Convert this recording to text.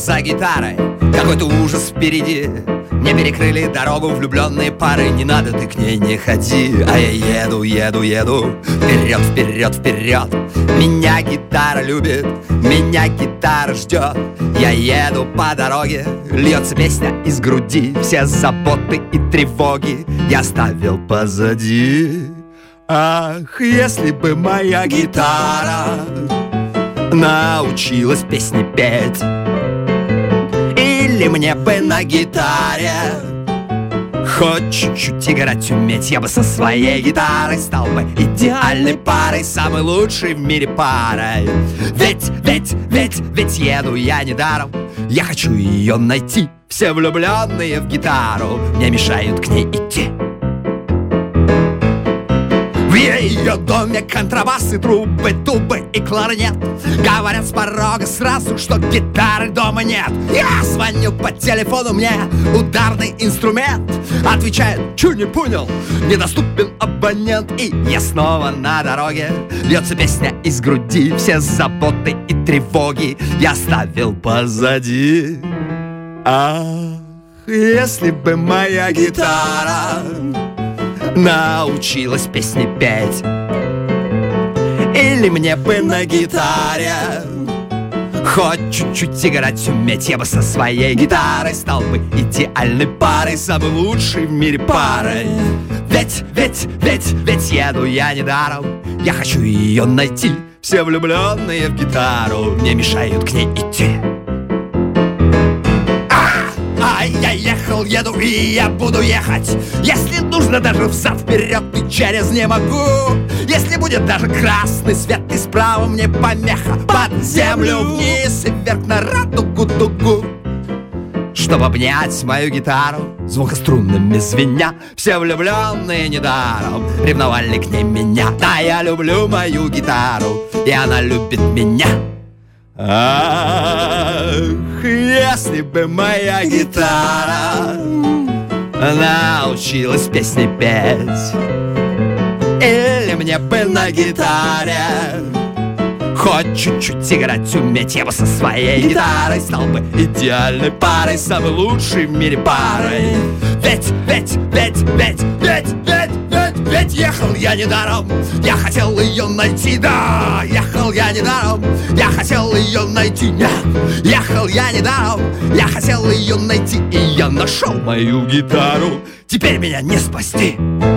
за гитарой. Какой-то ужас впереди. Мне перекрыли дорогу влюбленные пары. Не надо, ты к ней не ходи. А я еду, еду, еду. Вперед, вперед, вперед. Меня гитара любит, меня гитара ждет. Я еду по дороге, льется песня из груди. Все заботы и тревоги я оставил позади. Ах, если бы моя гитара научилась песни петь, или мне бы на гитаре хоть чуть-чуть играть уметь, я бы со своей гитарой стал бы идеальной парой, самой лучшей в мире парой. Ведь еду я недаром, я хочу ее найти. Все влюбленные в гитару мне мешают к ней идти. В ее доме контрабасы, трубы, тубы и кларнет. Говорят с порога сразу, что гитары дома нет. Я звоню по телефону, мне ударный инструмент отвечает: чё не понял, недоступен абонент. И я снова на дороге, льется песня из груди. Все заботы и тревоги я оставил позади. Ах, если бы моя гитара научилась песни петь, или мне бы на гитаре хоть чуть-чуть играть уметь, я бы со своей гитарой стал бы идеальной парой, самой лучшей в мире парой. Ведь еду я недаром, я хочу ее найти. Все влюбленные в гитару мне мешают к ней идти. Я ехал, еду и я буду ехать. Если нужно, даже взад-вперед и через не могу. Если будет даже красный свет и справа мне помеха, под землю вниз и вверх на радугу-дугу. Чтобы обнять мою гитару, звукострунными звеня, все влюбленные недаром ревновали к ней меня. Да, я люблю мою гитару, и она любит меня. Ах, если бы моя гитара научилась песни петь, или мне бы на гитаре хоть чуть-чуть играть уметь, я бы со своей гитарой стал бы идеальной парой, самой лучшей в мире парой. Ведь ехал я недаром, я хотел ее найти, да. Ехал я недаром, я хотел ее найти, нет. Ехал я недаром, я хотел ее найти, и я нашел мою гитару. Теперь меня не спасти.